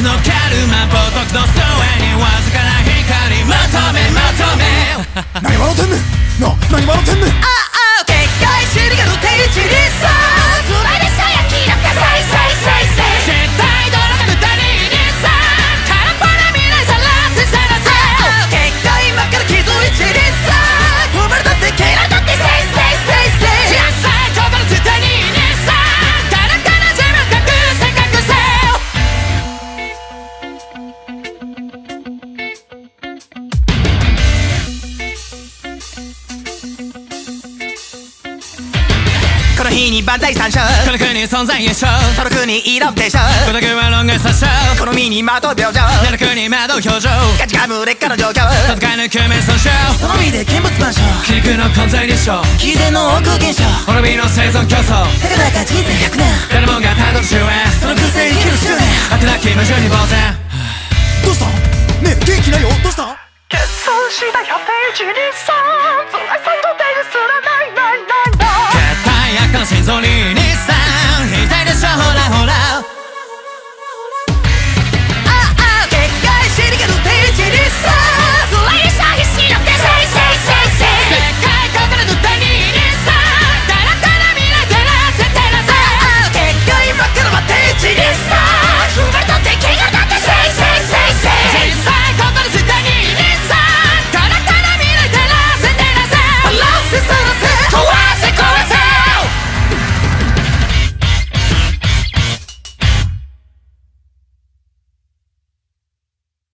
のカルマ冒涜の末にわずかな光求め何笑ってんねん何笑ってんねん。 ああでっかい尻がの手打ちにさつらいでさやきらかさい絶対ドラマの他人にさ空っぽな未来さらせさらせでっかい真っ赤な傷一にさ踏まれたって蹴られたって実際言葉の絶対にさただただ自分隠せこの日に万歳三唱この国存在優勝その国色でしょこの国は論外殺傷この身に的病状なる国惑う表情ガチが無劣化の状況戦い抜く面損傷その身で見物万象皮肉の混在立証偽善の奥現象滅びの生存競争たかだか人生100年誰もがたどる終焉その空性生きる執念飽くなき矛盾に呆然どうしたねえ元気ないよどうした決算した100ページにさ辛いさとページすらない心臓に